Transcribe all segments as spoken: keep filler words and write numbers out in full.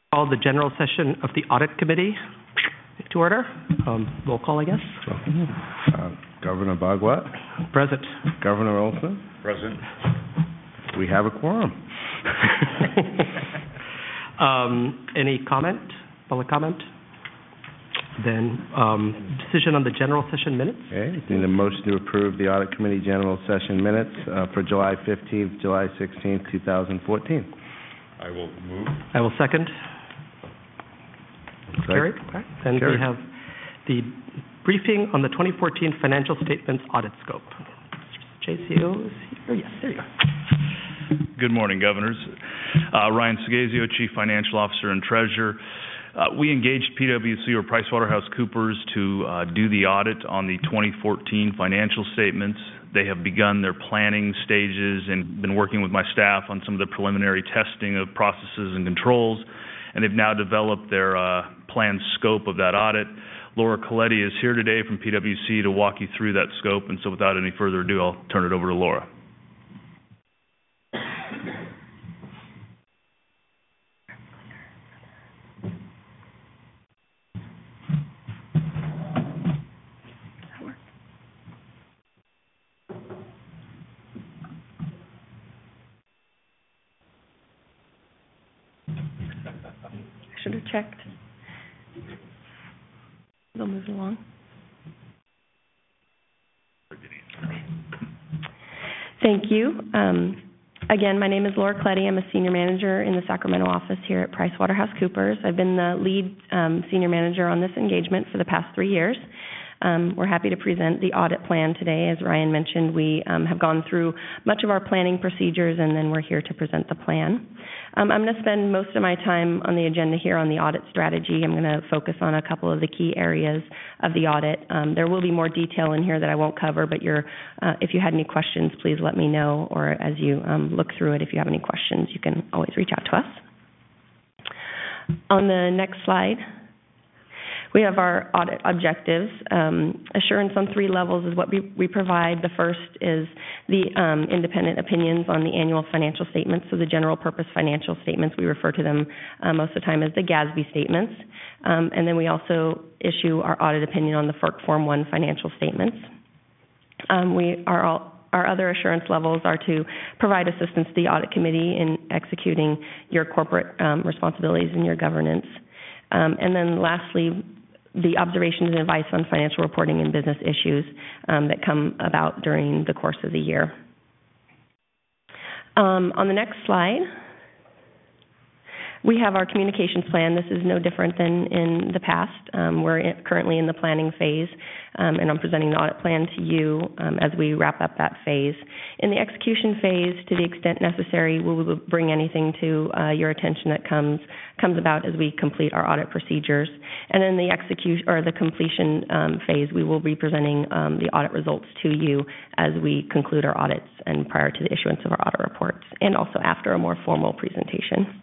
Call the general session of the Audit Committee to order. Um, roll call, I guess. Uh, Governor Bagwat. Present. Governor Olson. Present. We have a quorum. um, any comment? Public comment? Then um, decision on the general session minutes. Okay. Need a motion to approve the Audit Committee general session minutes uh, for July fifteenth, July sixteenth, two thousand fourteen. I will move. I will second. Carried. Okay. Then Carried. we have the briefing on the twenty fourteen financial statements audit scope. J C O is here. Yes, there you go. Good morning, Governors. Uh, Ryan Segazio, Chief Financial Officer and Treasurer. Uh, we engaged P W C or PricewaterhouseCoopers to uh, do the audit on the twenty fourteen financial statements. They have begun their planning stages and been working with my staff on some of the preliminary testing of processes and controls, and they've now developed their uh, planned scope of that audit. Laura Coletti is here today from P W C to walk you through that scope, and so without any further ado, I'll turn it over to Laura. Should have checked. They'll move it along. Okay. Thank you. Um, again, my name is Laura Coletti. I'm a senior manager in the Sacramento office here at PricewaterhouseCoopers. I've been the lead um, senior manager on this engagement for the past three years. Um, we're happy to present the audit plan today. As Ryan mentioned, we um, have gone through much of our planning procedures, and then we're here to present the plan. Um, I'm going to spend most of my time on the agenda here on the audit strategy. I'm going to focus on a couple of the key areas of the audit. Um, there will be more detail in here that I won't cover, but you're, uh, if you had any questions, please let me know, or as you um, look through it, if you have any questions, you can always reach out to us. On the next slide, we have our audit objectives. Um, assurance on three levels is what we, we provide. The first is the um, independent opinions on the annual financial statements, so the general purpose financial statements. We refer to them uh, most of the time as the G A S B statements. Um, and then we also issue our audit opinion on the F E R C Form one financial statements. Um, we are all Our other assurance levels are to provide assistance to the audit committee in executing your corporate um, responsibilities and your governance. Um, and then lastly, the observations and advice on financial reporting and business issues um, that come about during the course of the year. Um, on the next slide, we have our communications plan. This is no different than in the past. Um, we're in, currently in the planning phase, um, and I'm presenting the audit plan to you um, as we wrap up that phase. In the execution phase, to the extent necessary, we will bring anything to uh, your attention that comes comes about as we complete our audit procedures. And in the execution or the completion um, phase, we will be presenting um, the audit results to you as we conclude our audits and prior to the issuance of our audit reports, and also after a more formal presentation.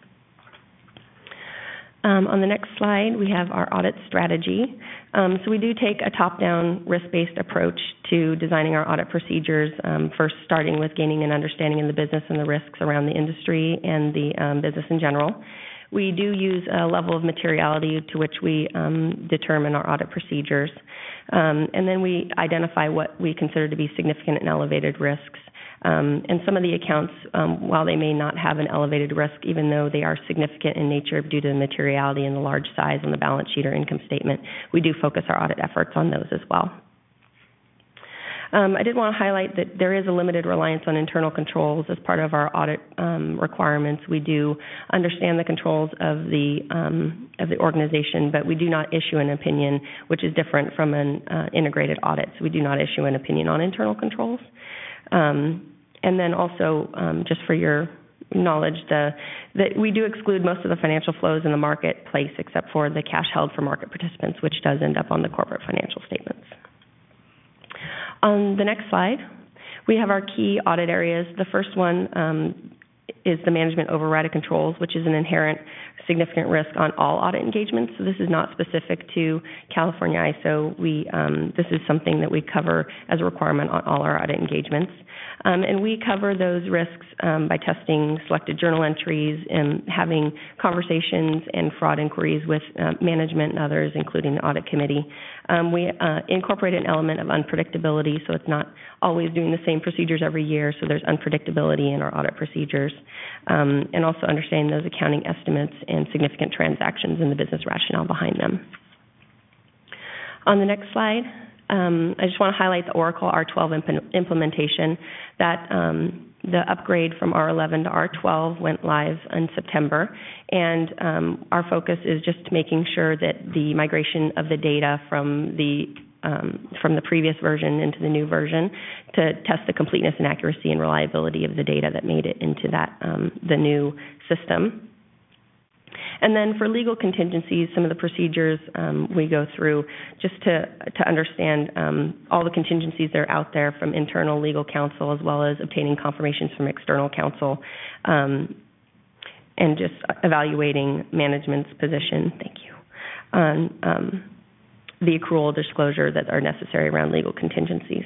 Um, on the next slide, we have our audit strategy. Um, so we do take a top-down, risk-based approach to designing our audit procedures, um, first starting with gaining an understanding of the business and the risks around the industry and the um, business in general. We do use a level of materiality to which we um, determine our audit procedures. Um, and then we identify what we consider to be significant and elevated risks. Um, and some of the accounts, um, while they may not have an elevated risk, even though they are significant in nature due to the materiality and the large size on the balance sheet or income statement, we do focus our audit efforts on those as well. Um, I did want to highlight that there is a limited reliance on internal controls as part of our audit um, requirements. We do understand the controls of the um, of the organization, but we do not issue an opinion, which is different from an uh, integrated audit. So we do not issue an opinion on internal controls. Um, and then also, um, just for your knowledge, the, that we do exclude most of the financial flows in the marketplace except for the cash held for market participants, which does end up on the corporate financial statements. On the next slide, we have our key audit areas. The first one um, is the management override of controls, which is an inherent significant risk on all audit engagements. So this is not specific to California I S O. We, um, this is something that we cover as a requirement on all our audit engagements. Um, and we cover those risks um, by testing selected journal entries and having conversations and fraud inquiries with uh, management and others, including the audit committee. Um, we uh, incorporate an element of unpredictability, so it's not always doing the same procedures every year, so there's unpredictability in our audit procedures, um, and also understanding those accounting estimates and significant transactions and the business rationale behind them. On the next slide, um, I just want to highlight the Oracle R twelve imp implementation. That um, the upgrade from R eleven to R twelve went live in September, and um, our focus is just making sure that the migration of the data from the um, from the previous version into the new version to test the completeness and accuracy and reliability of the data that made it into that um, the new system. And then for legal contingencies, some of the procedures um, we go through just to, to understand um, all the contingencies that are out there from internal legal counsel as well as obtaining confirmations from external counsel um, and just evaluating management's position, thank you, on um, the accrual disclosure that are necessary around legal contingencies.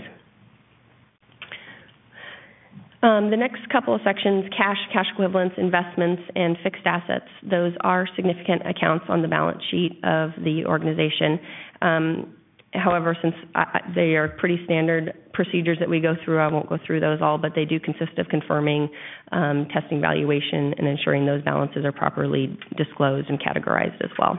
Um, the next couple of sections, cash, cash equivalents, investments, and fixed assets, those are significant accounts on the balance sheet of the organization. Um, however, since I, they are pretty standard procedures that we go through, I won't go through those all, but they do consist of confirming, um, testing valuation, and ensuring those balances are properly disclosed and categorized as well.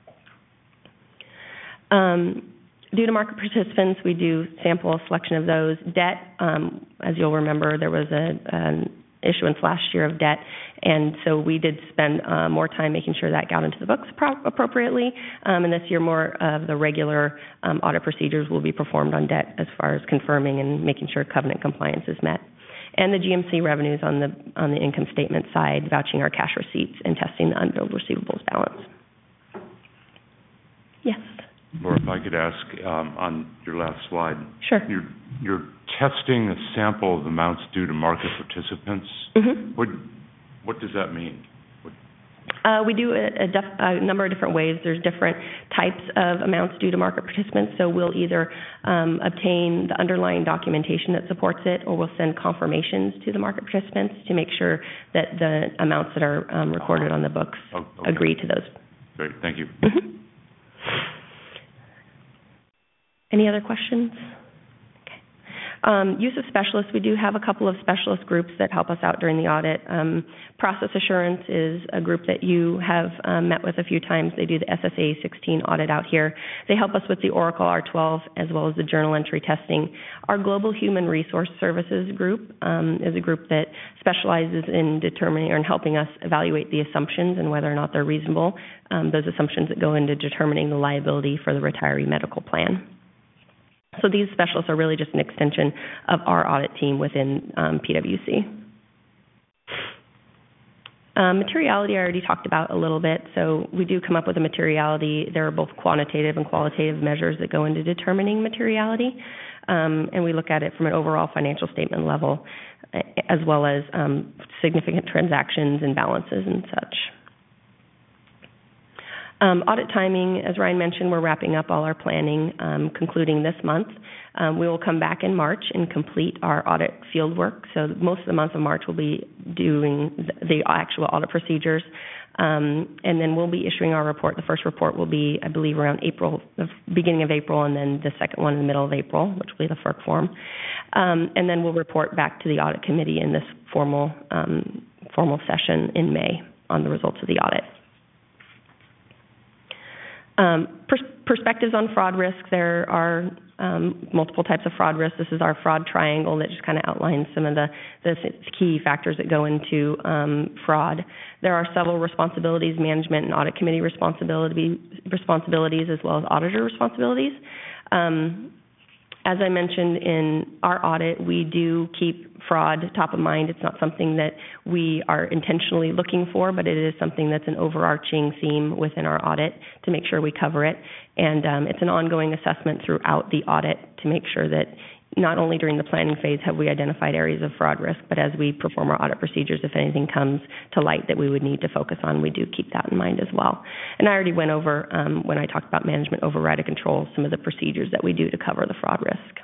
Um, Due to market participants, we do sample a selection of those. Debt, um, as you'll remember, there was a, an issuance last year of debt, and so we did spend uh, more time making sure that got into the books pro appropriately. Um, and this year, more of the regular um, audit procedures will be performed on debt as far as confirming and making sure covenant compliance is met. And the G M C revenues on the on the income statement side, vouching our cash receipts and testing the unbilled receivables balance. Yes. Laura, if I could ask, um, on your last slide. Sure. You're, you're testing a sample of amounts due to market participants. Mm-hmm. What, what does that mean? What... Uh, we do a, a, def a number of different ways. There's different types of amounts due to market participants. So we'll either um, obtain the underlying documentation that supports it, or we'll send confirmations to the market participants to make sure that the amounts that are um, recorded on the books oh, okay. agree to those. Great, thank you. Mm-hmm. Any other questions? Okay. Um, use of specialists, we do have a couple of specialist groups that help us out during the audit. Um, Process Assurance is a group that you have um, met with a few times. They do the S S A sixteen audit out here. They help us with the Oracle R twelve as well as the journal entry testing. Our Global Human Resource Services group um, is a group that specializes in determining or in helping us evaluate the assumptions and whether or not they're reasonable, um, those assumptions that go into determining the liability for the retiree medical plan. So these specialists are really just an extension of our audit team within um, P W C. Um, materiality I already talked about a little bit. So we do come up with a materiality. There are both quantitative and qualitative measures that go into determining materiality. Um, and we look at it from an overall financial statement level, as well as um, significant transactions and balances and such. Um, audit timing, as Ryan mentioned, we're wrapping up all our planning, um, concluding this month. Um, we will come back in March and complete our audit field work. So most of the month of March we'll be doing the actual audit procedures. Um, and then we'll be issuing our report. The first report will be, I believe, around April, the beginning of April, and then the second one in the middle of April, which will be the FERC form. Um, and then we'll report back to the audit committee in this formal, um, formal session in May on the results of the audit. Um, pers perspectives on fraud risk. There are um, multiple types of fraud risk. This is our fraud triangle that just kind of outlines some of the, the key factors that go into um, fraud. There are several responsibilities, management and audit committee responsibility, responsibilities, as well as auditor responsibilities. Um, As I mentioned in our audit, we do keep fraud top of mind. It's not something that we are intentionally looking for, but it is something that's an overarching theme within our audit to make sure we cover it. And um, it's an ongoing assessment throughout the audit to make sure that not only during the planning phase have we identified areas of fraud risk, but as we perform our audit procedures, if anything comes to light that we would need to focus on, we do keep that in mind as well. And I already went over, um, when I talked about management override of control, some of the procedures that we do to cover the fraud risk.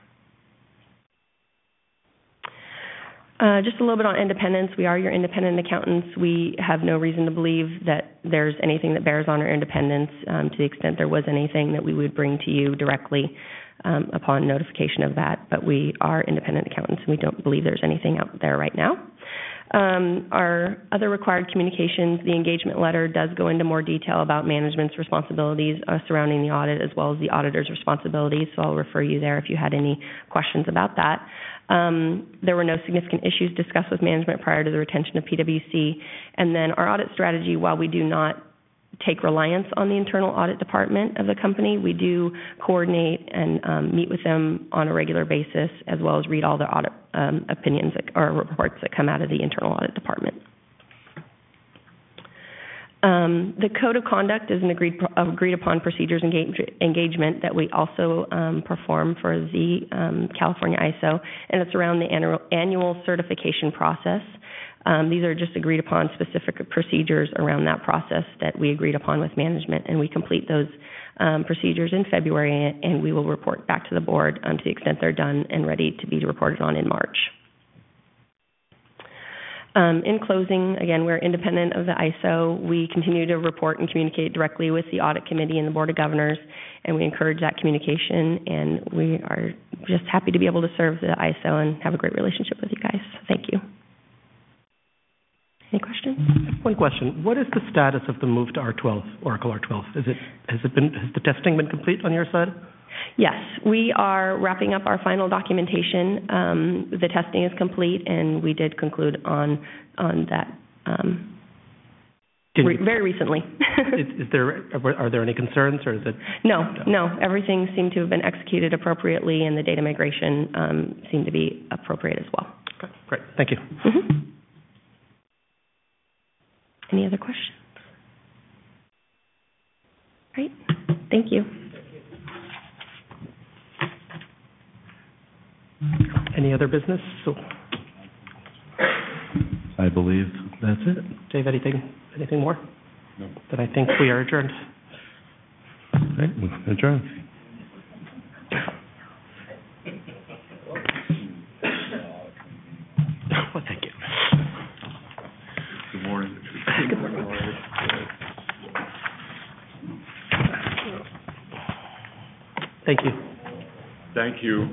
Uh, just a little bit on independence. We are your independent accountants. We have no reason to believe that there's anything that bears on our independence. Um, to the extent there was anything that we would bring to you directly um, upon notification of that. But we are independent accountants, and we don't believe there's anything out there right now. Um, our other required communications, the engagement letter does go into more detail about management's responsibilities uh, surrounding the audit, as well as the auditor's responsibilities. So I'll refer you there if you had any questions about that. Um, there were no significant issues discussed with management prior to the retention of P W C. And then our audit strategy, while we do not take reliance on the internal audit department of the company, we do coordinate and um, meet with them on a regular basis, as well as read all the audit um, opinions that, or reports that come out of the internal audit department. Um, the code of conduct is an agreed, agreed upon procedures engage, engagement that we also um, perform for the um, California I S O, and it's around the annual, annual certification process. Um, these are just agreed upon specific procedures around that process that we agreed upon with management, and we complete those um, procedures in February, and we will report back to the board um, to the extent they're done and ready to be reported on in March. Um, in closing, again, we're independent of the I S O. We continue to report and communicate directly with the Audit Committee and the Board of Governors, and we encourage that communication, and we are just happy to be able to serve the I S O and have a great relationship with you guys. Thank you. Any questions? One question. What is the status of the move to R twelve, Oracle R twelve? Is it, has it been, has the testing been complete on your side? Yes, we are wrapping up our final documentation. Um, the testing is complete, and we did conclude on on that um, re very recently. is, is there are there any concerns, or is it? No, no. Everything seemed to have been executed appropriately, and the data migration um, seemed to be appropriate as well. Okay, great. Thank you. Mm-hmm. Any other questions? Great. Thank you. Any other business? So, I believe that's it. Dave, anything, anything more? No. Then I think we are adjourned. Right, adjourned. Well, thank you. Good morning. Good morning. Thank you. Thank you.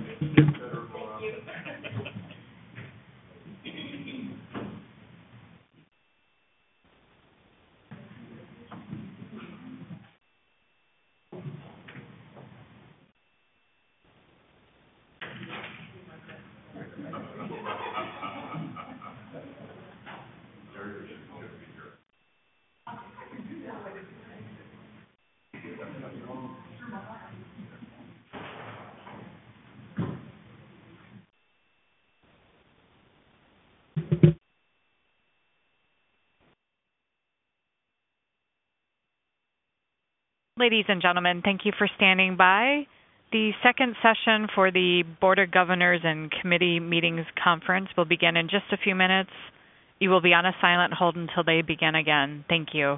Ladies and gentlemen, thank you for standing by. The second session for the Board of Governors and Committee Meetings Conference will begin in just a few minutes. You will be on a silent hold until they begin again. Thank you.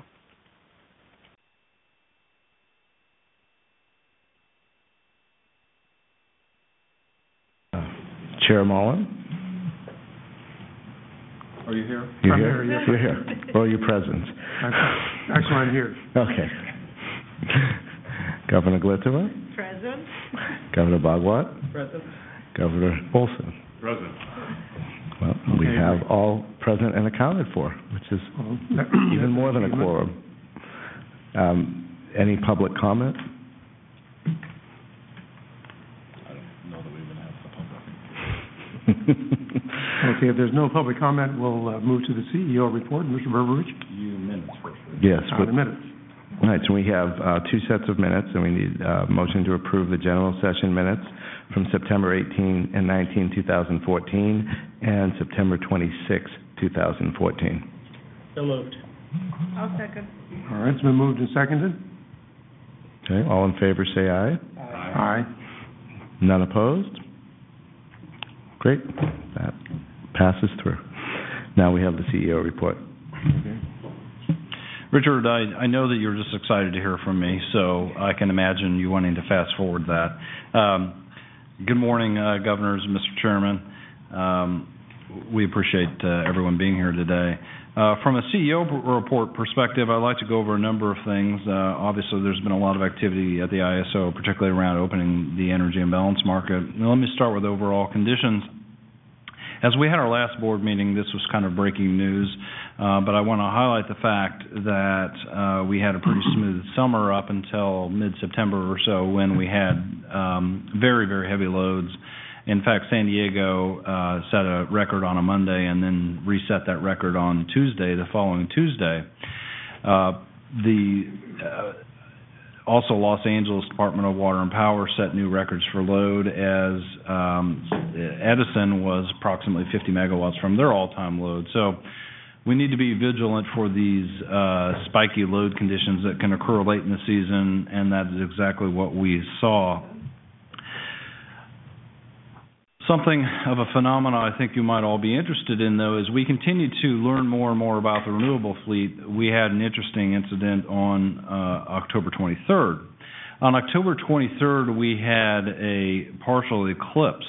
Chair Mullen? Are you here? You're I'm here? here, yes. You're here. Well, you're present. Actually, I'm here. Okay. Governor Glittova? Present. Governor Bhagwat? Present. Governor Olson? Present. Well, we Okay, have great. all present and accounted for, which is Well, that- even more than a quorum. Um, any public comment? Okay, if there's no public comment, we'll uh, move to the C E O report. Mister Burbidge? You minutes first. Yes. Uh, but- the minutes. All right, so we have uh, two sets of minutes, and we need a motion to approve the general session minutes from September eighteenth and nineteenth, two thousand fourteen, and September twenty-sixth, two thousand fourteen. So moved. I'll second. All right, it's been moved and seconded. Okay, all in favor say aye. Aye. None opposed? Great. That passes through. Now we have the C E O report. Richard, I, I know that you're just excited to hear from me, so I can imagine you wanting to fast forward that. Um, good morning, uh, Governors, Mister Chairman. Um, we appreciate uh, everyone being here today. Uh, from a C E O report perspective, I'd like to go over a number of things. Uh, obviously, there's been a lot of activity at the I S O, particularly around opening the energy imbalance market. Now, let me start with overall conditions. As we had our last board meeting, this was kind of breaking news, uh, but I want to highlight the fact that uh, we had a pretty smooth summer up until mid-September or so, when we had um, very, very heavy loads. In fact, San Diego uh, set a record on a Monday and then reset that record on Tuesday, the following Tuesday. Uh, the uh, also, Los Angeles Department of Water and Power set new records for load, as um, Edison was approximately fifty megawatts from their all-time load. So we need to be vigilant for these uh, spiky load conditions that can occur late in the season, and that is exactly what we saw. Something of a phenomenon I think you might all be interested in, though, is we continue to learn more and more about the renewable fleet. We had an interesting incident on uh, October twenty-third. On October twenty-third, we had a partial eclipse,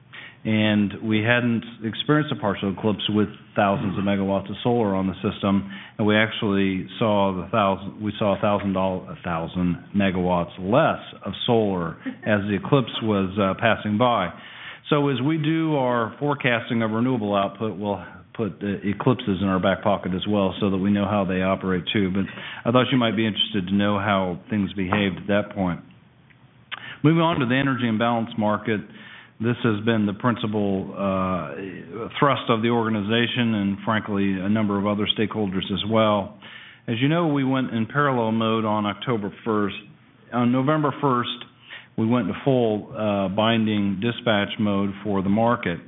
and we hadn't experienced a partial eclipse with thousands of megawatts of solar on the system, and we actually saw the thousand. We saw a thousand dollar, a thousand megawatts less of solar as the eclipse was uh, passing by. So as we do our forecasting of renewable output, we'll put uh, eclipses in our back pocket as well, so that we know how they operate too. But I thought you might be interested to know how things behaved at that point. Moving on to the energy imbalance market, this has been the principal uh, thrust of the organization, and frankly a number of other stakeholders as well. As you know, we went in parallel mode on October first. On November first, we went into full uh, binding dispatch mode for the market.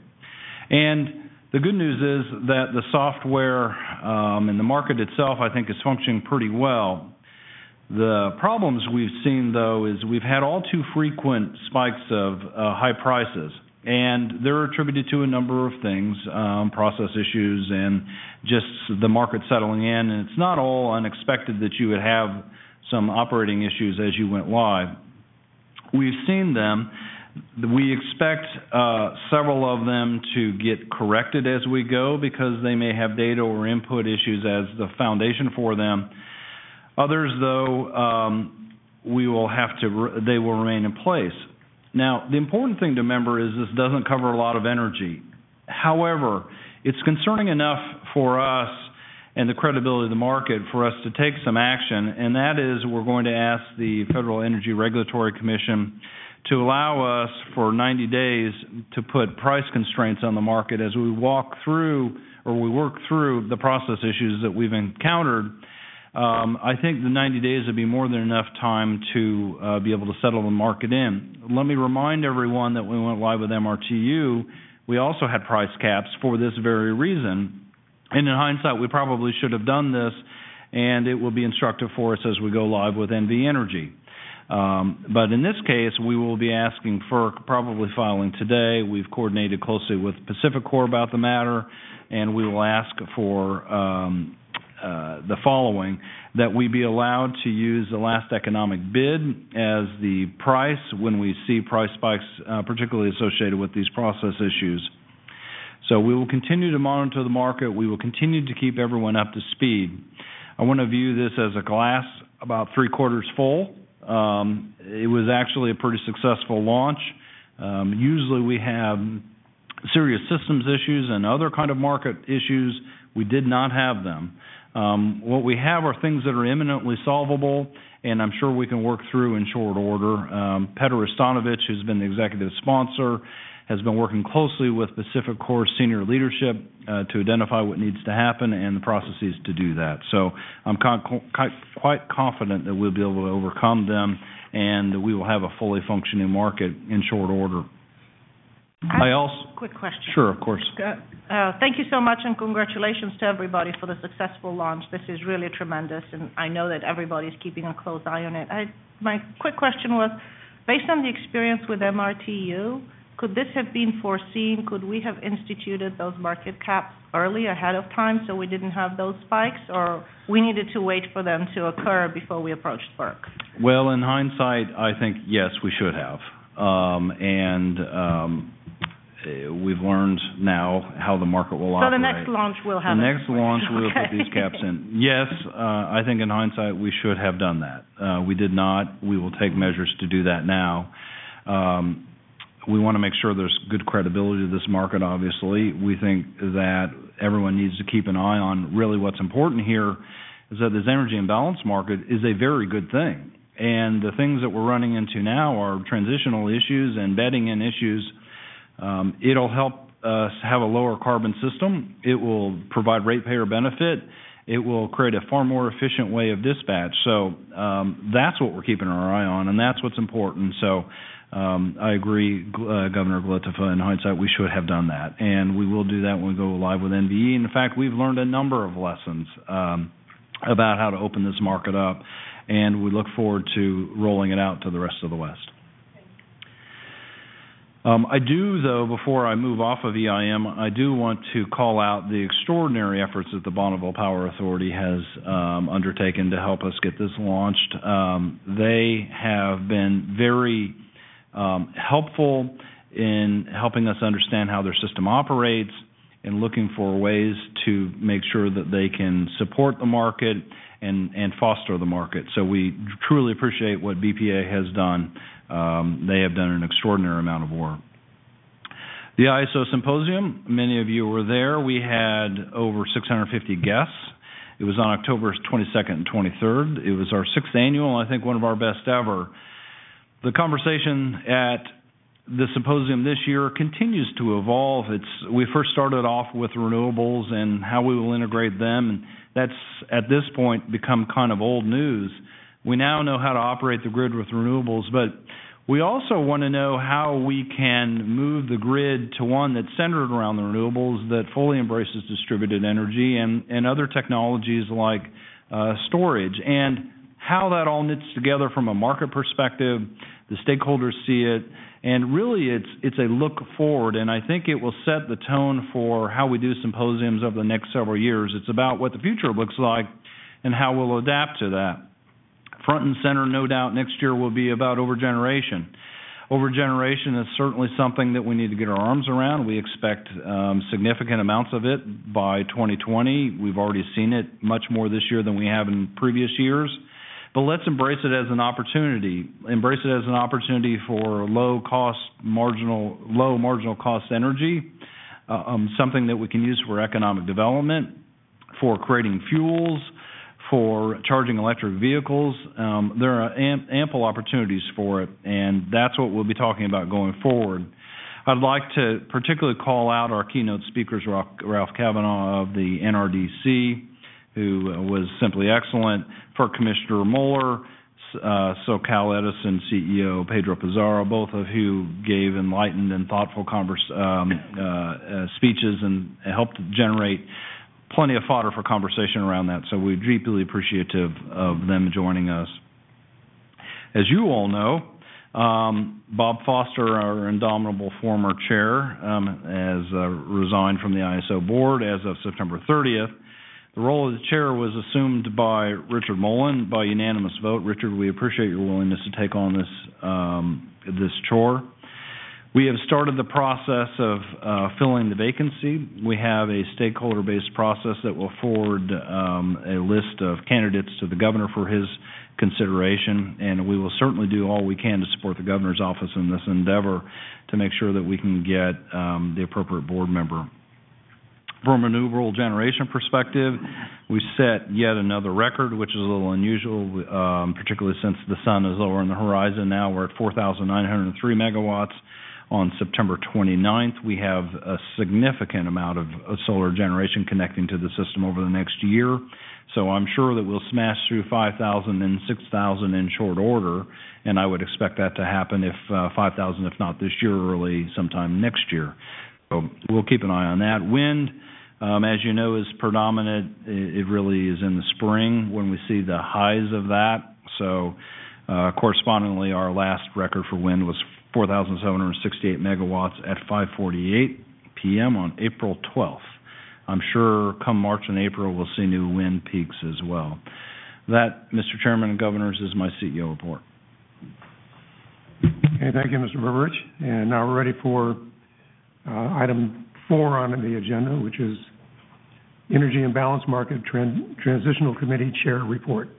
And the good news is that the software um, and the market itself, I think, is functioning pretty well. The problems we've seen, though, is we've had all too frequent spikes of uh, high prices, and they're attributed to a number of things, um, process issues and just the market settling in. And it's not all unexpected that you would have some operating issues as you went live. We've seen them. We expect uh, several of them to get corrected as we go, because they may have data or input issues as the foundation for them. Others, though, um, we will have to, re- they will remain in place. Now, the important thing to remember is this doesn't cover a lot of energy. However, it's concerning enough for us and the credibility of the market for us to take some action, and that is we're going to ask the Federal Energy Regulatory Commission to allow us for ninety days to put price constraints on the market as we walk through or we work through the process issues that we've encountered. Um, I think the ninety days would be more than enough time to uh, be able to settle the market in. Let me remind everyone that when we went live with M R T U, we also had price caps for this very reason. And in hindsight, we probably should have done this, and it will be instructive for us as we go live with N V Energy. Um, but in this case, we will be asking FERC, probably filing today. We've coordinated closely with PacifiCorp about the matter, and we will ask for um, uh, the following, that we be allowed to use the last economic bid as the price when we see price spikes, uh, particularly associated with these process issues. So we will continue to monitor the market. We will continue to keep everyone up to speed. I want to view this as a glass about three quarters full. Um, it was actually a pretty successful launch. Um, usually we have serious systems issues and other kind of market issues. We did not have them. Um, what we have are things that are imminently solvable, and I'm sure we can work through in short order. Um, Petr Istanovich, who's been the executive sponsor, has been working closely with PacifiCorp's senior leadership uh, to identify what needs to happen and the processes to do that. So I'm con- quite confident that we'll be able to overcome them, and we will have a fully functioning market in short order. I, I also quick question. Sure, of course. Uh, thank you so much, and congratulations to everybody for the successful launch. This is really tremendous, and I know that everybody's keeping a close eye on it. I, my quick question was, based on the experience with M R T U, could this have been foreseen? Could we have instituted those market caps early, ahead of time, so we didn't have those spikes, or we needed to wait for them to occur before we approached FERC? Well, in hindsight, I think, yes, we should have. Um, and um, we've learned now how the market will so operate. So the next launch will have The it. next launch we will okay. put these caps in. Yes, uh, I think in hindsight we should have done that. Uh, we did not. We will take measures to do that now. Um, we want to make sure there's good credibility to this market, obviously. We think that everyone needs to keep an eye on really what's important here is that this energy imbalance market is a very good thing. And the things that we're running into now are transitional issues and bedding in issues. Um, it'll help us have a lower carbon system. It will provide ratepayer benefit. It will create a far more efficient way of dispatch. So um, that's what we're keeping our eye on, and that's what's important. So um, I agree, uh, Governor Gletifa, in hindsight, we should have done that. And we will do that when we go live with N V E. And in fact, we've learned a number of lessons um, about how to open this market up, and we look forward to rolling it out to the rest of the West. Um, I do, though, before I move off of E I M, I do want to call out the extraordinary efforts that the Bonneville Power Authority has um, undertaken to help us get this launched. Um, they have been very um, helpful in helping us understand how their system operates and looking for ways to make sure that they can support the market and, and foster the market. So we truly appreciate what B P A has done. Um, they have done an extraordinary amount of work. The I S O Symposium, many of you were there. We had over six hundred fifty guests. It was on October twenty-second and twenty-third. It was our sixth annual, and I think one of our best ever. The conversation at the symposium this year continues to evolve. It's, we first started off with renewables and how we will integrate them, and that's at this point become kind of old news. We now know how to operate the grid with renewables, but we also want to know how we can move the grid to one that's centered around the renewables, that fully embraces distributed energy and, and other technologies like uh, storage, and how that all knits together from a market perspective. The stakeholders see it, and really it's it's a look forward, and I think it will set the tone for how we do symposiums over the next several years. It's about what the future looks like and how we'll adapt to that. Front and center, no doubt, next year will be about overgeneration. Overgeneration is certainly something that we need to get our arms around. We expect um, significant amounts of it by twenty twenty. We've already seen it much more this year than we have in previous years. But let's embrace it as an opportunity. Embrace it as an opportunity for low cost, marginal, low marginal cost energy, uh, um, something that we can use for economic development, for creating fuels, for charging electric vehicles. Um, there are am- ample opportunities for it, and that's what we'll be talking about going forward. I'd like to particularly call out our keynote speakers, Ralph, Ralph Kavanaugh of the N R D C, who was simply excellent, for Commissioner Mueller, uh, SoCal Edison C E O Pedro Pizarro, both of who gave enlightened and thoughtful converse, um, uh, uh, speeches and helped generate plenty of fodder for conversation around that. So we're deeply appreciative of them joining us. As you all know, um, Bob Foster, our indomitable former chair, um, has uh, resigned from the I S O board as of September thirtieth. The role of the chair was assumed by Richard Mullen by unanimous vote. Richard, we appreciate your willingness to take on this um, this chore. We have started the process of uh, filling the vacancy. We have a stakeholder-based process that will forward um, a list of candidates to the governor for his consideration, and we will certainly do all we can to support the governor's office in this endeavor to make sure that we can get um, the appropriate board member. From a renewable generation perspective, we set yet another record, which is a little unusual, um, particularly since the sun is lower on the horizon now. We're at four thousand nine hundred three megawatts. On September twenty-ninth, we have a significant amount of, of solar generation connecting to the system over the next year. So I'm sure that we'll smash through five thousand and six thousand in short order, and I would expect that to happen if uh, five thousand, if not this year, early sometime next year. So we'll keep an eye on that. Wind, um, as you know, is predominant. It, it really is in the spring when we see the highs of that. So uh, correspondingly, our last record for wind was four thousand seven hundred sixty-eight megawatts at five forty-eight p m on April twelfth. I'm sure come March and April we'll see new wind peaks as well. That, Mister Chairman and Governors, is my C E O report. Okay, thank you, Mister Burbridge. And now we're ready for uh, item four on the agenda, which is Energy and Balance Market Tran- Transitional Committee Chair Report.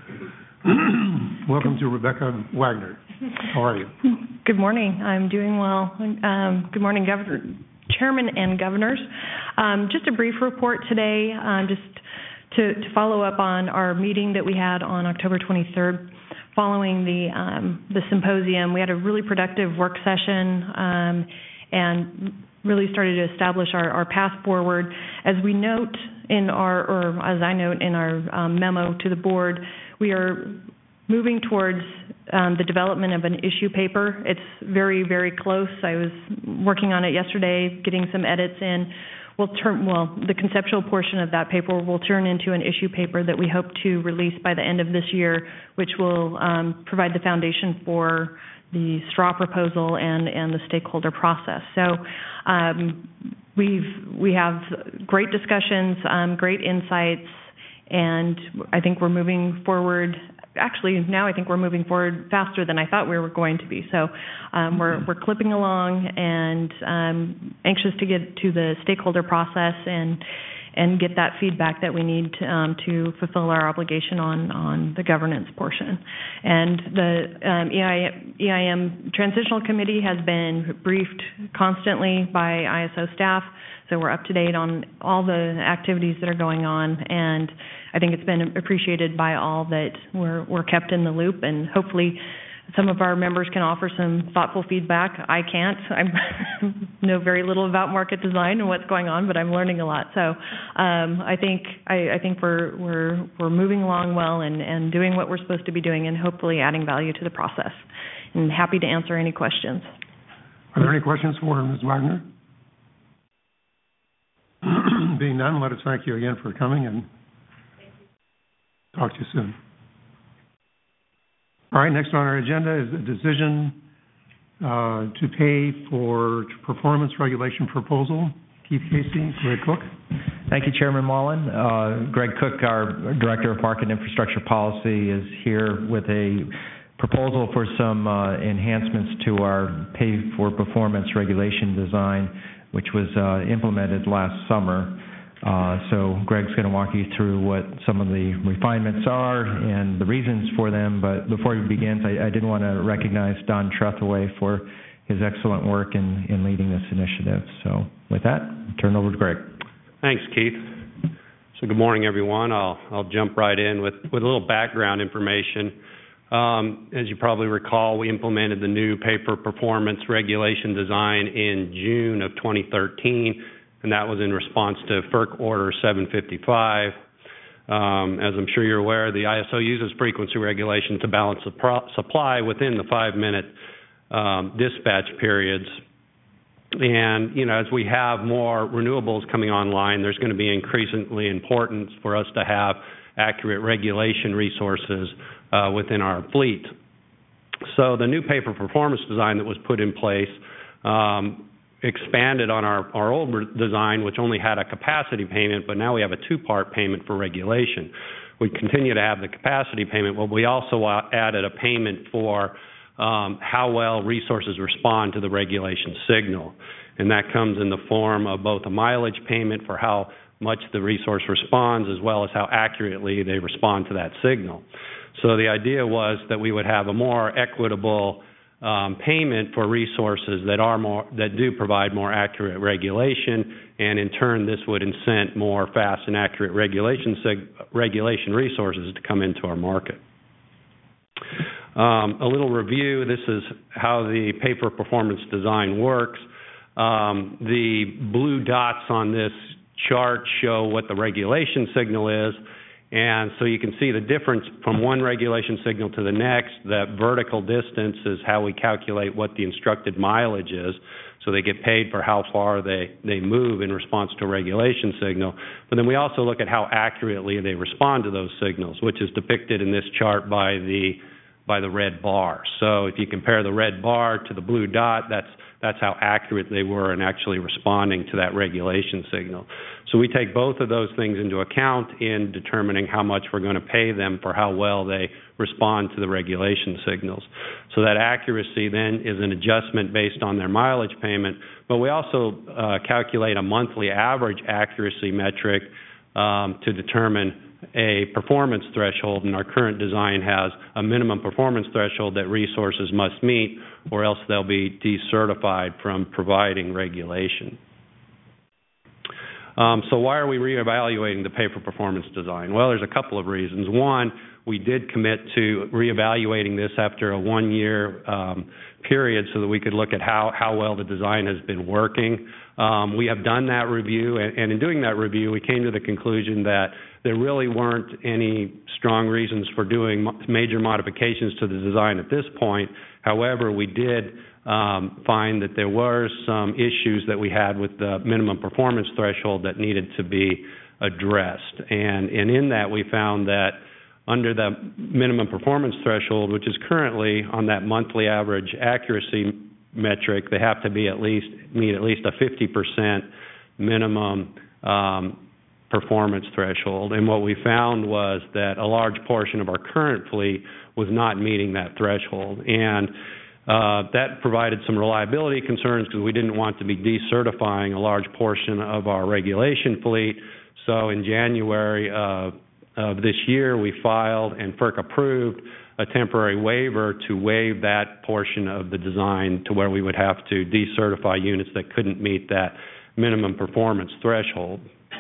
Welcome to Rebecca Wagner. How are you? Good morning. I'm doing well. Um, good morning, Governor, Chairman and Governors. Um, just a brief report today, um, just to, to follow up on our meeting that we had on October twenty-third. Following the um, the symposium, we had a really productive work session um, and really started to establish our, our path forward. As we note in our, or as I note in our um, memo to the board, we are moving towards um, the development of an issue paper. It's very, very close. I was working on it yesterday, getting some edits in. We'll turn, well, the conceptual portion of that paper will turn into an issue paper that we hope to release by the end of this year, which will um, provide the foundation for the straw proposal and, and the stakeholder process. So um, we've, we have great discussions, um, great insights, and I think we're moving forward. Actually, now I think we're moving forward faster than I thought we were going to be. So um, we're, we're clipping along and um, anxious to get to the stakeholder process and and get that feedback that we need to, um, to fulfill our obligation on, on the governance portion. And the um, E I M Transitional Committee has been briefed constantly by I S O staff, so we're up to date on all the activities that are going on, and I think it's been appreciated by all that we're, we're kept in the loop, and hopefully some of our members can offer some thoughtful feedback. I can't. I know very little about market design and what's going on, but I'm learning a lot. So um, I think I, I think we're we're we're moving along well and, and doing what we're supposed to be doing, and hopefully adding value to the process. And happy to answer any questions. Are there any questions for Miz Wagner? Being none, let us thank you again for coming, and talk to you soon. All right, next on our agenda is a decision uh, to pay for performance regulation proposal. Keith Casey, Greg Cook. Thank you, Chairman Mullen. Uh, Greg Cook, our Director of Market Infrastructure Policy, is here with a proposal for some uh, enhancements to our pay for performance regulation design, which was uh, implemented last summer. Uh, so Greg's going to walk you through what some of the refinements are and the reasons for them. But before he begins, I, I did want to recognize Don Trethaway for his excellent work in, in leading this initiative. So with that, I'll turn it over to Greg. Thanks, Keith. So good morning, everyone. I'll, I'll jump right in with, with a little background information. Um, as you probably recall, we implemented the new paper performance regulation design in June of twenty thirteen. And that was in response to F E R C Order seven fifty-five. Um, as I'm sure you're aware, the I S O uses frequency regulation to balance the pro- supply within the five-minute um, dispatch periods. And, you know, as we have more renewables coming online, there's going to be increasingly important for us to have accurate regulation resources uh, within our fleet. So the new paper performance design that was put in place um, expanded on our, our old design, which only had a capacity payment, but now we have a two-part payment for regulation. We continue to have the capacity payment, but we also added a payment for um, how well resources respond to the regulation signal. And that comes in the form of both a mileage payment for how much the resource responds, as well as how accurately they respond to that signal. So the idea was that we would have a more equitable Um, payment for resources that are more that do provide more accurate regulation, and in turn, this would incent more fast and accurate regulation sig- regulation resources to come into our market. Um, a little review: this is how the paper performance design works. Um, the blue dots on this chart show what the regulation signal is. And so you can see the difference from one regulation signal to the next. That vertical distance is how we calculate what the instructed mileage is. So they get paid for how far they, they move in response to a regulation signal. But then we also look at how accurately they respond to those signals, which is depicted in this chart by the by the red bar. So if you compare the red bar to the blue dot, that's that's how accurate they were in actually responding to that regulation signal. So we take both of those things into account in determining how much we're going to pay them for how well they respond to the regulation signals. So that accuracy then is an adjustment based on their mileage payment, but we also uh, calculate a monthly average accuracy metric um, to determine a performance threshold, and our current design has a minimum performance threshold that resources must meet, or else they'll be decertified from providing regulation. Um, so why are we reevaluating the pay-for-performance design? Well, there's a couple of reasons. One, we did commit to reevaluating this after a one-year um, period so that we could look at how, how well the design has been working. Um, we have done that review, and, and in doing that review, we came to the conclusion that there really weren't any strong reasons for doing major modifications to the design at this point. However, we did um, find that there were some issues that we had with the minimum performance threshold that needed to be addressed. And, and in that, we found that under the minimum performance threshold, which is currently on that monthly average accuracy metric, they have to be at least meet at least a fifty percent minimum um, performance threshold. And what we found was that a large portion of our current fleet was not meeting that threshold. And uh, that provided some reliability concerns because we didn't want to be decertifying a large portion of our regulation fleet. So in January of, of this year, we filed and FERC approved a temporary waiver to waive that portion of the design to where we would have to decertify units that couldn't meet that minimum performance threshold.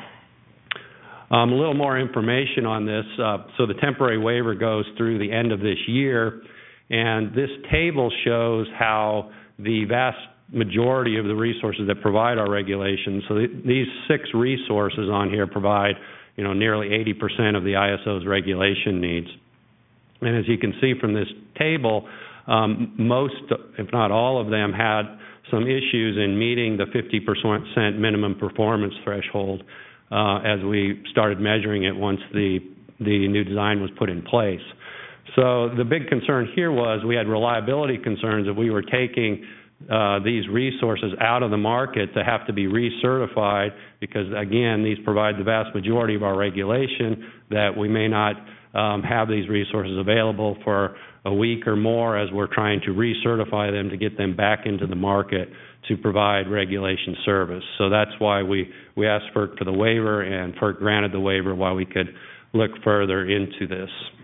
Um, a little more information on this. Uh, so the temporary waiver goes through the end of this year, and this table shows how the vast majority of the resources that provide our regulations, so th these six resources on here provide, you know, nearly eighty percent of the I S O's regulation needs. And as you can see from this table, um, most, if not all of them, had some issues in meeting the fifty percent minimum performance threshold uh, as we started measuring it once the, the new design was put in place. So the big concern here was we had reliability concerns that we were taking uh, these resources out of the market to have to be recertified because, again, these provide the vast majority of our regulation, that we may not um, have these resources available for a week or more as we're trying to recertify them to get them back into the market to provide regulation service. So that's why we, we asked FERC for the waiver, and FERC granted the waiver while we could look further into this.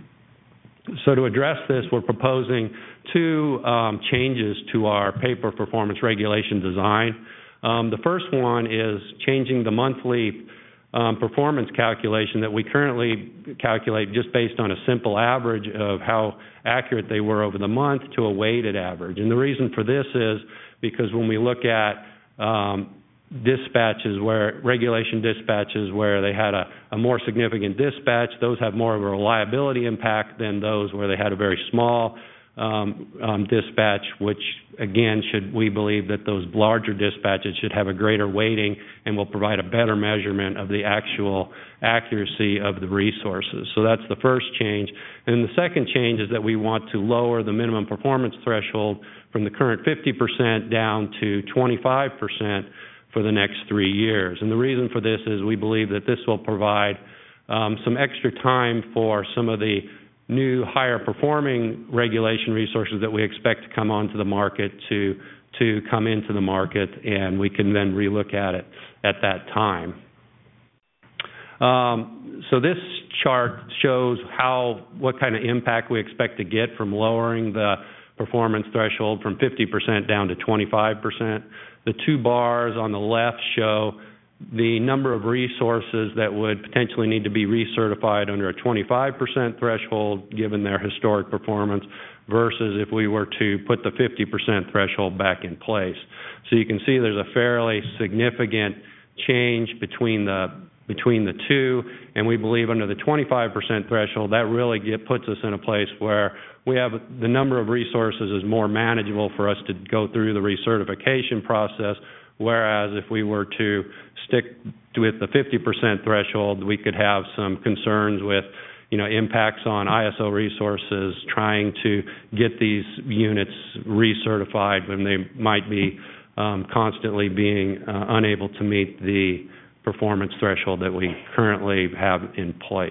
So to address this, we're proposing two um, changes to our pay-for-performance regulation design. Um, the first one is changing the monthly um, performance calculation that we currently calculate just based on a simple average of how accurate they were over the month to a weighted average. And the reason for this is because when we look at um, dispatches where regulation dispatches where they had a, a more significant dispatch, those have more of a reliability impact than those where they had a very small um, um, dispatch, which again should we believe that those larger dispatches should have a greater weighting and will provide a better measurement of the actual accuracy of the resources. So that's the first change. And the second change is that we want to lower the minimum performance threshold from the current fifty percent down to twenty-five percent for the next three years. And the reason for this is we believe that this will provide um, some extra time for some of the new higher performing regulation resources that we expect to come onto the market to, to come into the market, and we can then relook at it at that time. Um, so this chart shows how, what kind of impact we expect to get from lowering the performance threshold from fifty percent down to twenty-five percent. The two bars on the left show the number of resources that would potentially need to be recertified under a twenty-five percent threshold given their historic performance versus if we were to put the fifty percent threshold back in place. So you can see there's a fairly significant change between the between the two, and we believe under the twenty-five percent threshold that really get, puts us in a place where we have the number of resources is more manageable for us to go through the recertification process, whereas if we were to stick with the fifty percent threshold, we could have some concerns with, you know, impacts on I S O resources, trying to get these units recertified when they might be um, constantly being uh, unable to meet the performance threshold that we currently have in place.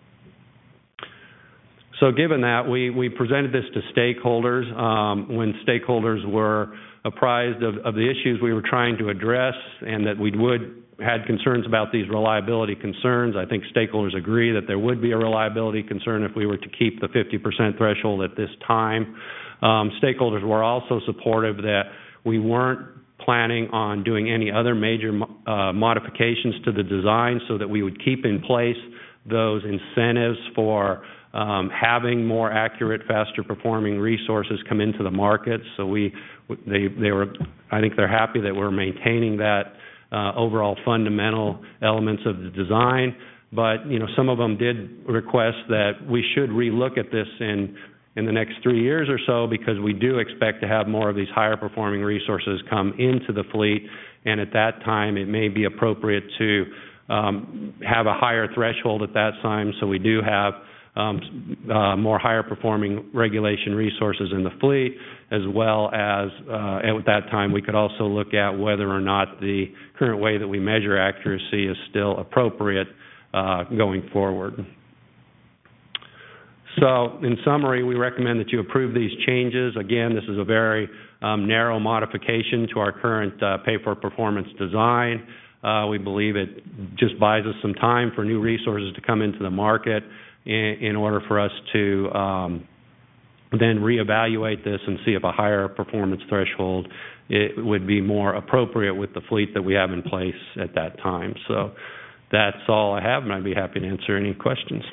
So given that, we, we presented this to stakeholders um, when stakeholders were apprised of, of the issues we were trying to address and that we would had concerns about these reliability concerns. I think stakeholders agree that there would be a reliability concern if we were to keep the fifty percent threshold at this time. Um, stakeholders were also supportive that we weren't planning on doing any other major uh, modifications to the design so that we would keep in place those incentives for um, having more accurate, faster performing resources come into the market. So we, they, they were, I think they're happy that we're maintaining that Uh, overall fundamental elements of the design, but you know some of them did request that we should relook at this in in the next three years or so because we do expect to have more of these higher performing resources come into the fleet, and at that time it may be appropriate to um, have a higher threshold at that time so we do have um, uh, more higher performing regulation resources in the fleet, as well as uh, at that time we could also look at whether or not the current way that we measure accuracy is still appropriate uh, going forward. So in summary, we recommend that you approve these changes. Again, this is a very um, narrow modification to our current uh, pay-for-performance design. Uh, we believe it just buys us some time for new resources to come into the market in, in order for us to um, then reevaluate this and see if a higher performance threshold it would be more appropriate with the fleet that we have in place at that time. So that's all I have, and I'd be happy to answer any questions.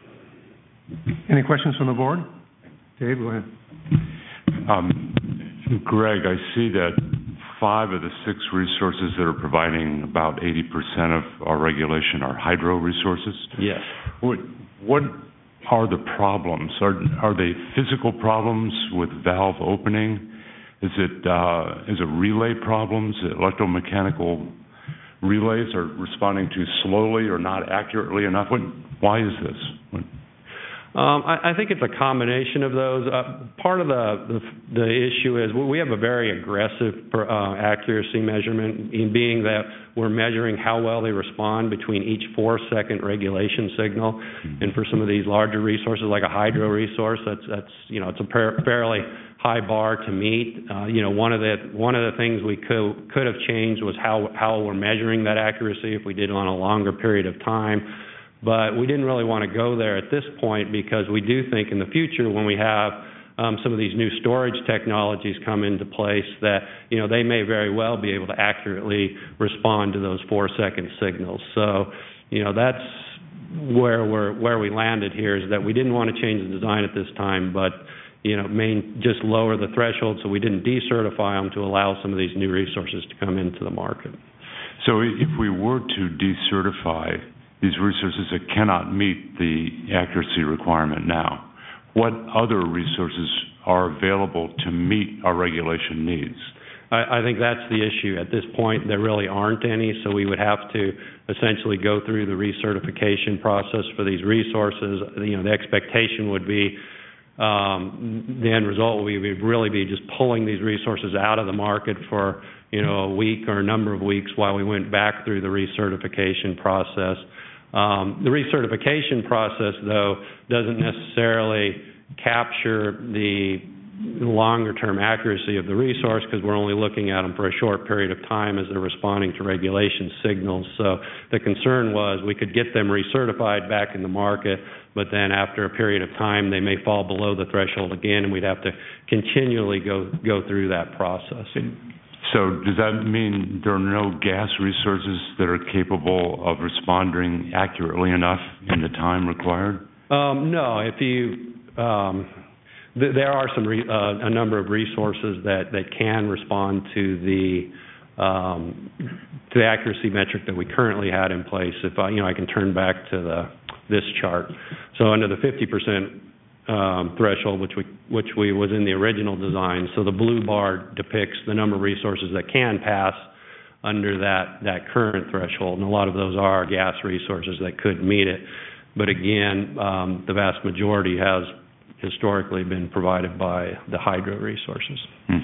Any questions from the board? Dave, go ahead. Um, Greg, I see that five of the six resources that are providing about eighty percent of our regulation are hydro resources. Yes. What, what are the problems? Are, are they physical problems with valve opening? Is it, uh, is it relay problems? Electromechanical relays are responding too slowly or not accurately enough? What, why is this? What, Um, I, I think it's a combination of those. Uh, part of the, the the issue is we have a very aggressive per, uh, accuracy measurement, in being that we're measuring how well they respond between each four-second regulation signal. Mm-hmm. And for some of these larger resources, like a hydro resource, that's that's you know it's a par- fairly high bar to meet. Uh, you know, one of the one of the things we could could have changed was how how we're measuring that accuracy if we did it on a longer period of time. But we didn't really want to go there at this point because we do think in the future when we have um, some of these new storage technologies come into place that, you know, they may very well be able to accurately respond to those four-second signals. So, you know, that's where we're where we landed here, is that we didn't want to change the design at this time, but, you know, main, just lower the threshold so we didn't decertify them to allow some of these new resources to come into the market. So if we were to decertify these resources that cannot meet the accuracy requirement now, what other resources are available to meet our regulation needs? I, I think that's the issue. At this point, there really aren't any, so we would have to essentially go through the recertification process for these resources. You know, the expectation would be um, the end result we would really be just pulling these resources out of the market for, you know, a week or a number of weeks while we went back through the recertification process. Um, the recertification process, though, doesn't necessarily capture the longer-term accuracy of the resource because we're only looking at them for a short period of time as they're responding to regulation signals. So the concern was we could get them recertified back in the market, but then after a period of time they may fall below the threshold again, and we'd have to continually go go through that process. So does that mean there are no gas resources that are capable of responding accurately enough in the time required? Um, no. If you, um, th- there are some re- uh, a number of resources that, that can respond to the um, to the accuracy metric that we currently had in place. If I, you know, I can turn back to the this chart. So under the fifty percent Um, threshold, which we which we was in the original design. So the blue bar depicts the number of resources that can pass under that that current threshold, and a lot of those are gas resources that could meet it. But again, um, the vast majority has historically been provided by the hydro resources. Hmm.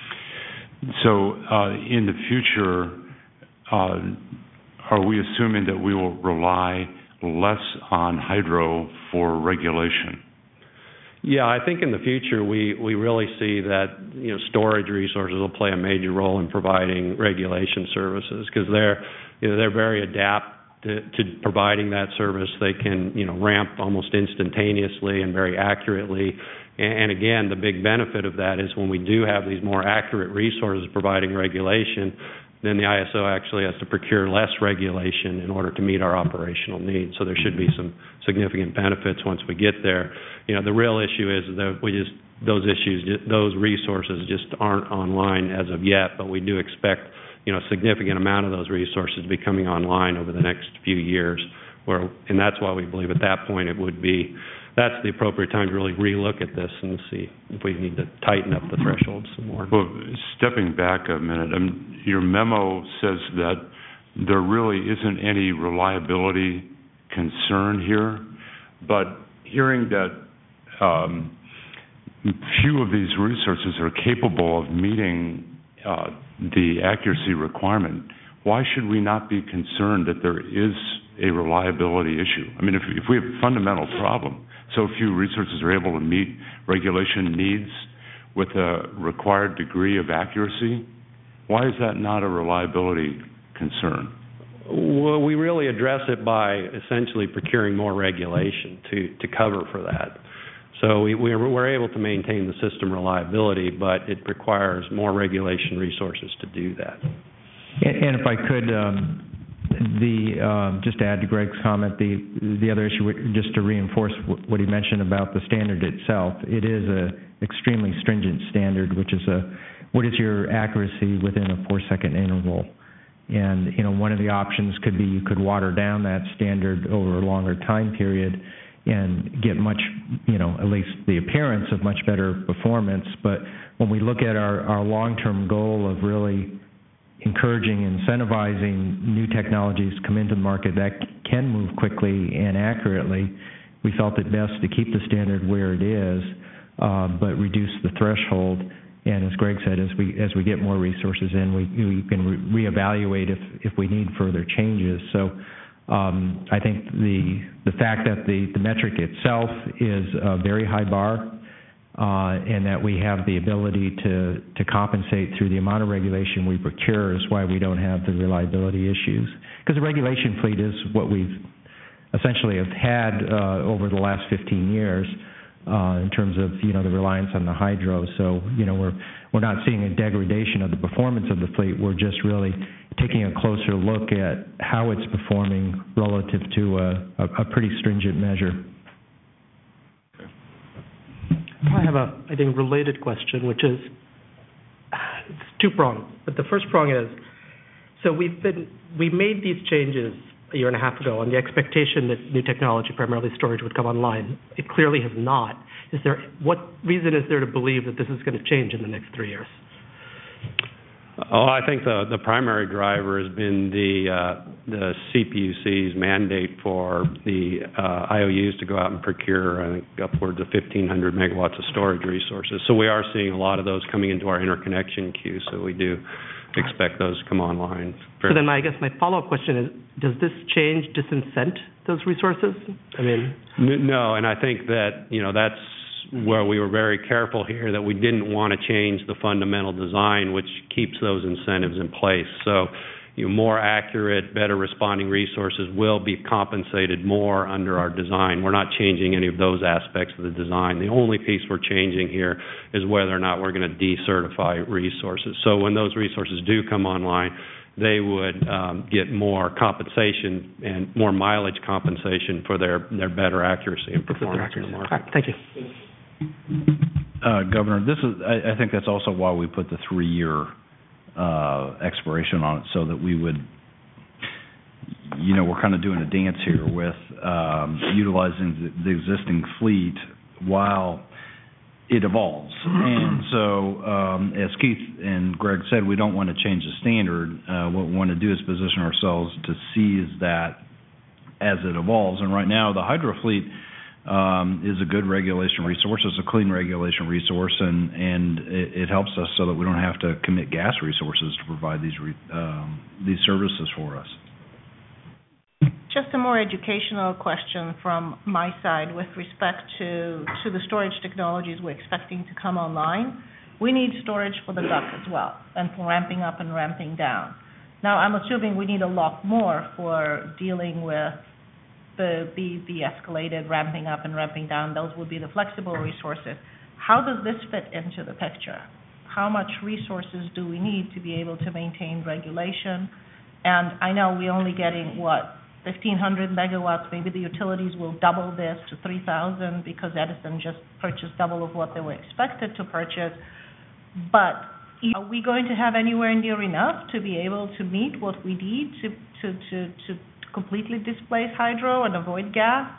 So uh, in the future, uh, are we assuming that we will rely less on hydro for regulation? Yeah, I think in the future we, we really see that, you know, storage resources will play a major role in providing regulation services because they're, you know, they're very adept to, to providing that service. They can, you know, ramp almost instantaneously and very accurately. And, and again, the big benefit of that is when we do have these more accurate resources providing regulation, then the I S O actually has to procure less regulation in order to meet our operational needs. So there should be some significant benefits once we get there. You know, the real issue is that we just, those issues, those resources just aren't online as of yet, but we do expect, you know, a significant amount of those resources to be coming online over the next few years. Where, and that's why we believe at that point it would be, that's the appropriate time to really relook at this and see if we need to tighten up the thresholds some more. Well, stepping back a minute, um, your memo says that there really isn't any reliability concern here, but hearing that um, few of these resources are capable of meeting uh, the accuracy requirement, why should we not be concerned that there is a reliability issue? I mean, if, if we have a fundamental problem, so few resources are able to meet regulation needs with a required degree of accuracy, why is that not a reliability concern? Well, we really address it by essentially procuring more regulation to, to cover for that. So we, we're, we're able to maintain the system reliability, but it requires more regulation resources to do that. And, and if I could, um, the um, just to add to Greg's comment, the the other issue, just to reinforce what he mentioned about the standard itself, it is a extremely stringent standard, which is a what is your accuracy within a four-second interval. And, you know, one of the options could be you could water down that standard over a longer time period and get much, you know, at least the appearance of much better performance. But when we look at our, our long-term goal of really encouraging, incentivizing new technologies to come into the market that can move quickly and accurately, we felt it best to keep the standard where it is, uh, but reduce the threshold. And as Greg said, as we as we get more resources in, we, we can re- reevaluate if, if we need further changes. So um, I think the the fact that the, the metric itself is a very high bar, uh, and that we have the ability to, to compensate through the amount of regulation we procure is why we don't have the reliability issues. Because the regulation fleet is what we've essentially have had uh, over the last fifteen years. Uh, in terms of, you know, the reliance on the hydro. So, you know, we're we're not seeing a degradation of the performance of the fleet. We're just really taking a closer look at how it's performing relative to a, a, a pretty stringent measure. I have a, I think, related question, which is, it's two-pronged. But the first prong is, so we've been, we made these changes a year and a half ago on the expectation that new technology, primarily storage, would come online. It clearly has not. Is there, what reason is there to believe that this is going to change in the next three years? Oh, I think the the primary driver has been the uh, the C P U C's mandate for the uh, I O Us to go out and procure, I think, upwards of fifteen hundred megawatts of storage resources. So we are seeing a lot of those coming into our interconnection queue. So we do expect those to come online. So then I guess my follow-up question is, does this change disincent those resources? I mean... No, and I think that, you know, that's where we were very careful here, that we didn't want to change the fundamental design, which keeps those incentives in place. So, you know, more accurate, better responding resources will be compensated more under our design. We're not changing any of those aspects of the design. The only piece we're changing here is whether or not we're going to decertify resources. So when those resources do come online, they would um, get more compensation and more mileage compensation for their, their better accuracy and performance in the market. All right, thank you. Uh, Governor, this is, I, I think that's also why we put the three-year uh, expiration on it, so that we would, you know, we're kind of doing a dance here with um, utilizing the, the existing fleet while it evolves. And so, um, as Keith and Greg said, we don't want to change the standard. Uh, what we want to do is position ourselves to seize that as it evolves. And right now, the hydro fleet um, is a good regulation resource. It's a clean regulation resource, and, and it, it helps us so that we don't have to commit gas resources to provide these re, um, these services for us. Just a more educational question from my side with respect to, to the storage technologies we're expecting to come online. We need storage for the duct as well, and for ramping up and ramping down. Now, I'm assuming we need a lot more for dealing with the, the, the escalated ramping up and ramping down. Those would be the flexible resources. How does this fit into the picture? How much resources do we need to be able to maintain regulation? And I know we're only getting, what, fifteen hundred megawatts. Maybe the utilities will double this to three thousand because Edison just purchased double of what they were expected to purchase. But are we going to have anywhere near enough to be able to meet what we need to, to, to, to completely displace hydro and avoid gas?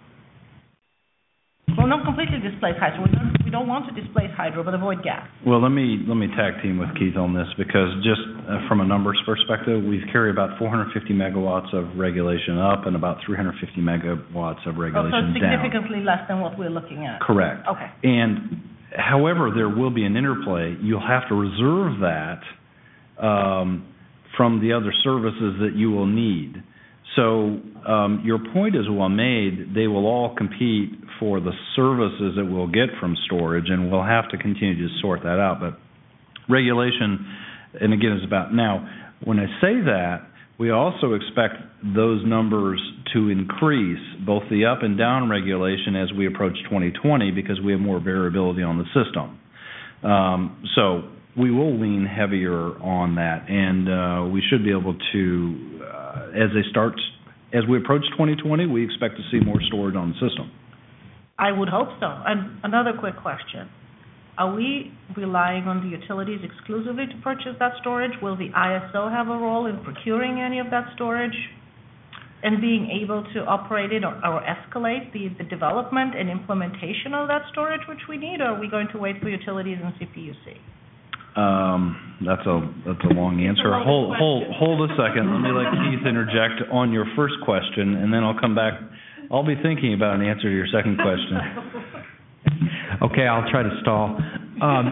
Well, not completely displace hydro. We don't, we don't want to displace hydro, but avoid gas. Well, let me let me tag team with Keith on this, because just uh, from a numbers perspective, we carry about four hundred fifty megawatts of regulation up and about three hundred fifty megawatts of regulation oh, so it's down. significantly less than what we're looking at. Correct. Okay. And however, there will be an interplay. You'll have to reserve that um, from the other services that you will need. So um, your point is well made. They will all compete for the services that we'll get from storage, and we'll have to continue to sort that out. But regulation, and again, is about now. When I say that, we also expect those numbers to increase, both the up and down regulation as we approach twenty twenty, because we have more variability on the system. Um, so we will lean heavier on that, and uh, we should be able to, uh, as they start, as we approach twenty twenty, we expect to see more storage on the system. I would hope so. And another quick question. Are we relying on the utilities exclusively to purchase that storage? Will the I S O have a role in procuring any of that storage and being able to operate it or, or escalate the, the development and implementation of that storage which we need, or are we going to wait for utilities and C P U C? Um, that's a that's a long answer. a Hold hold hold a second. Let me let Keith interject on your first question, and then I'll come back. I'll be thinking about an answer to your second question. Okay, I'll try to stall. Um,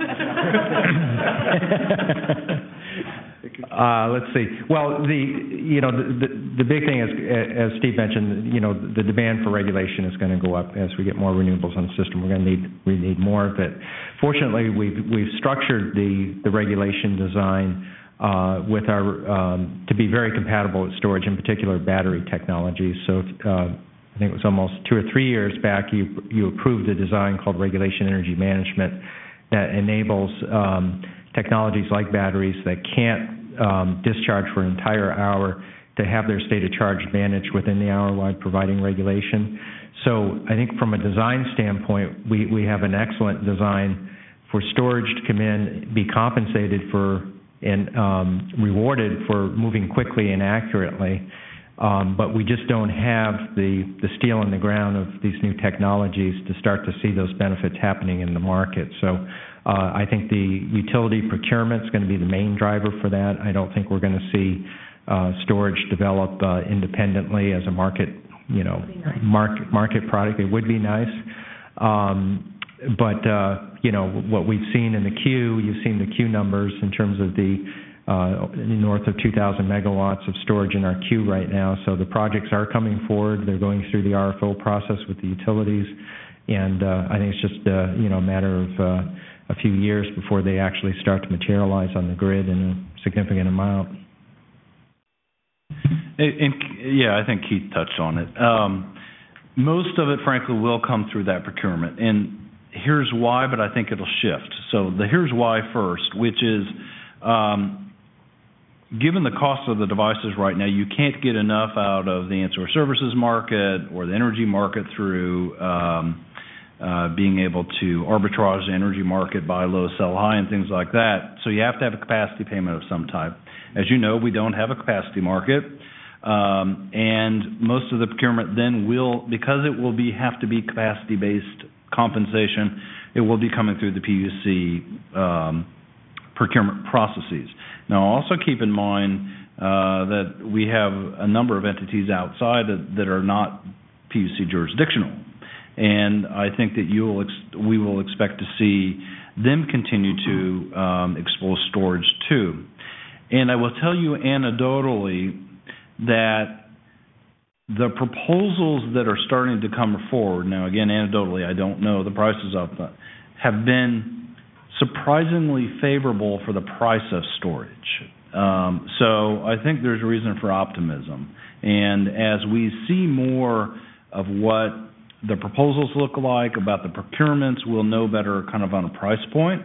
uh, let's see. Well, the you know the, the the big thing is, as Steve mentioned, you know the demand for regulation is going to go up as we get more renewables on the system. We're going to need we need more of it. Fortunately, we've we've structured the the regulation design uh, with our um, to be very compatible with storage, in particular battery technologies. So. Uh, I think it was almost two or three years back, you you approved a design called Regulation Energy Management that enables um, technologies like batteries that can't um, discharge for an entire hour to have their state of charge managed within the hour while providing regulation. So I think from a design standpoint, we, we have an excellent design for storage to come in, be compensated for and um, rewarded for moving quickly and accurately. Um, but we just don't have the, the steel in the ground of these new technologies to start to see those benefits happening in the market. So uh, I think the utility procurement is going to be the main driver for that. I don't think we're going to see uh, storage develop uh, independently as a market, you know, nice. market market product. It would be nice. Um, but, uh, you know, what we've seen in the queue, you've seen the queue numbers in terms of the Uh, north of two thousand megawatts of storage in our queue right now. So the projects are coming forward. They're going through the R F O process with the utilities, and uh, I think it's just uh, you know a matter of uh, a few years before they actually start to materialize on the grid in a significant amount. And, and, yeah, I think Keith touched on it. Um, most of it, frankly, will come through that procurement, and here's why. But I think it'll shift. So the here's why first, which is. Um, Given the cost of the devices right now, you can't get enough out of the ancillary services market or the energy market through um, uh, being able to arbitrage the energy market, buy low, sell high, and things like that. So you have to have a capacity payment of some type. As you know, we don't have a capacity market, um, and most of the procurement then will, because it will be have to be capacity-based compensation, it will be coming through the P U C um, procurement processes. Now, also keep in mind uh, that we have a number of entities outside that, that are not P U C jurisdictional. And I think that you will ex- we will expect to see them continue to um, explore storage too. And I will tell you anecdotally that the proposals that are starting to come forward, now again anecdotally, I don't know the prices of them, have been surprisingly favorable for the price of storage. Um, so I think there's reason for optimism. And as we see more of what the proposals look like, about the procurements, we'll know better kind of on a price point.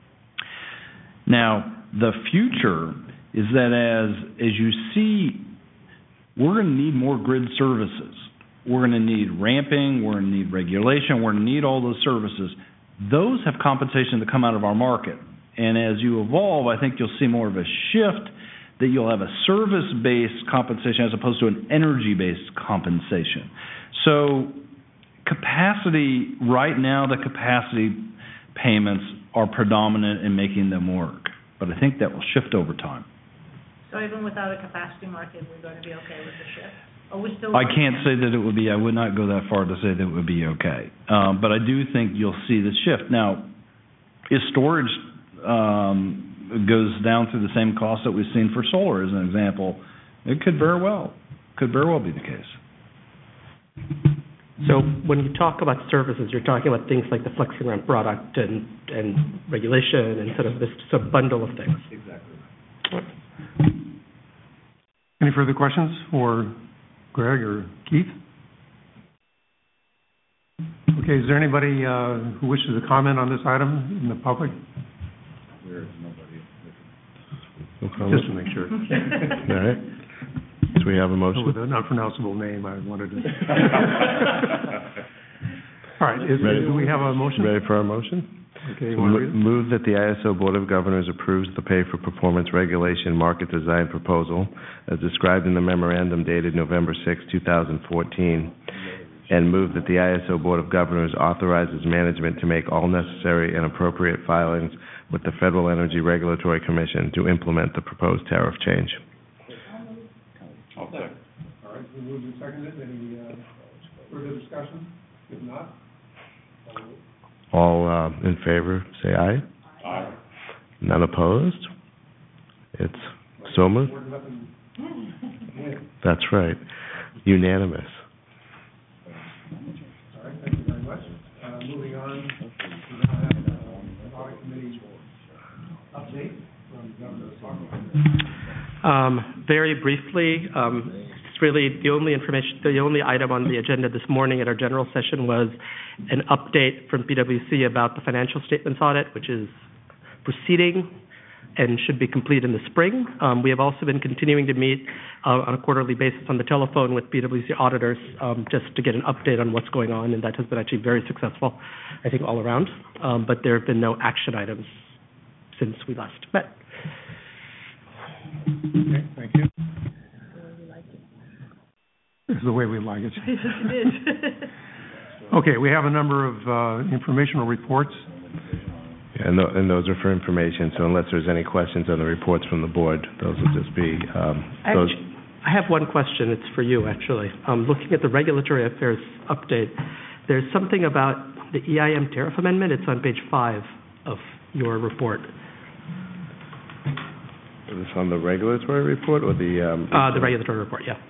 Now, the future is that as as you see, we're going to need more grid services. We're going to need ramping, we're going to need regulation, we're going to need all those services. Those have compensation to come out of our market. And as you evolve, I think you'll see more of a shift that you'll have a service-based compensation as opposed to an energy-based compensation. So capacity, right now the capacity payments are predominant in making them work. But I think that will shift over time. So even without a capacity market, we're going to be okay with the shift? Or we still? I can't say that it would be, I would not go that far to say that it would be okay. Um, but I do think you'll see the shift. Now, if storage um, goes down through the same cost that we've seen for solar, as an example, it could very well, could very well be the case. So when you talk about services, you're talking about things like the FlexiRent product and, and regulation and sort of this sort of bundle of things. Exactly. Any further questions for Greg or Keith? Okay, is there anybody uh, who wishes to comment on this item in the public? There's nobody. Just to make sure. All right. So we have a motion? Oh, with an unpronounceable name, I wanted to. All right, is, Ready? do we have a motion? Ready for our motion? Okay, you So want to mo- read it? Move that the I S O Board of Governors approves the pay for performance regulation market design proposal as described in the memorandum dated November sixth, two thousand fourteen, and move that the I S O Board of Governors authorizes management to make all necessary and appropriate filings with the Federal Energy Regulatory Commission to implement the proposed tariff change. All right, we moved and seconded. Any uh, further discussion? If not, All uh, in favor, say aye. Aye. None opposed? It's so moved. That's right. Unanimous. All right, thank you very much. Uh, moving on, we now have uh, audit committee update from Governor Parker. Um, very briefly, um, it's really the only information, the only item on the agenda this morning at our general session was an update from P W C about the financial statements audit, which is proceeding and should be complete in the spring. Um, we have also been continuing to meet uh, on a quarterly basis on the telephone with P W C auditors um, just to get an update on what's going on, and that has been actually very successful, I think, all around. Um, but there have been no action items since we last met. Okay, thank you. This is the way we like it. Yes, it is. Okay, we have a number of uh, informational reports. And, th- and those are for information, so unless there's any questions on the reports from the board, those will just be, um, those. Actu- I have one question. It's for you, actually. Um, looking at the regulatory affairs update, there's something about the E I M tariff amendment. It's on page five of your report. Is this on the regulatory report or the, um? Uh, the regulatory report, yeah.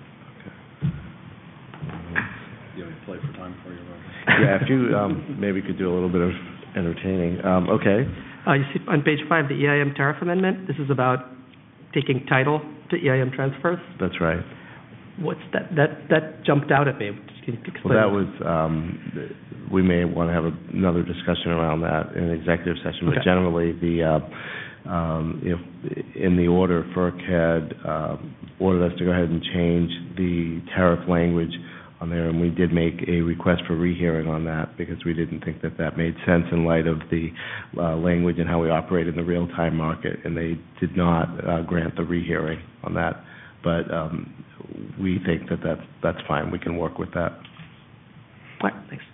You have a play for time for you, Yeah, if you, um, maybe could do a little bit of entertaining. Um, okay. Uh, you see on page five, the E I M tariff amendment. This is about taking title to E I M transfers. That's right. What's that? That that jumped out at me. Can you explain? Well, that was, um, we may want to have another discussion around that in an executive session, but Okay. generally, the, uh, um, if, in the order, FERC had, uh, ordered us to go ahead and change the tariff language on there, and we did make a request for rehearing on that because we didn't think that that made sense in light of the uh, language and how we operate in the real-time market, and they did not uh, grant the rehearing on that. But um, we think that that's, that's fine. We can work with that. All right, thanks.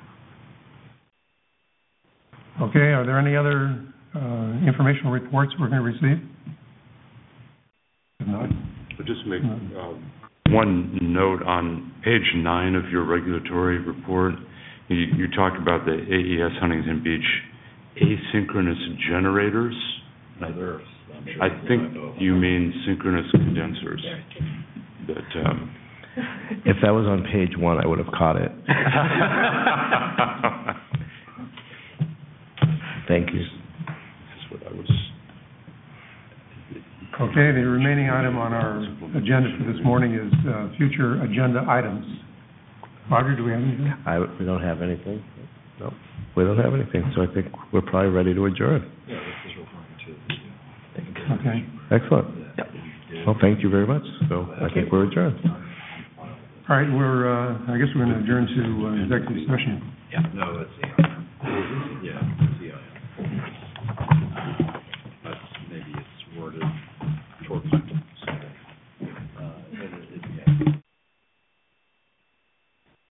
Okay, are there any other uh, informational reports we're going to receive? If not, I'll just make uh, one note on page nine of your regulatory report. You, you talked about the A E S Huntington Beach asynchronous generators. Other, I think you mean synchronous condensers. But um, if that was on page one, I would have caught it. Thank you. That's what I was. Okay, the remaining item on our agenda for this morning is uh, future agenda items. Roger, do we have anything? I, we don't have anything. No, we don't have anything, so I think we're probably ready to adjourn. Yeah, this is referring to. Okay. Excellent. Well, thank you very much. So I think we're adjourned. All right, we're, uh, I guess we're going to adjourn to uh, executive session. Yeah. No, it's, yeah.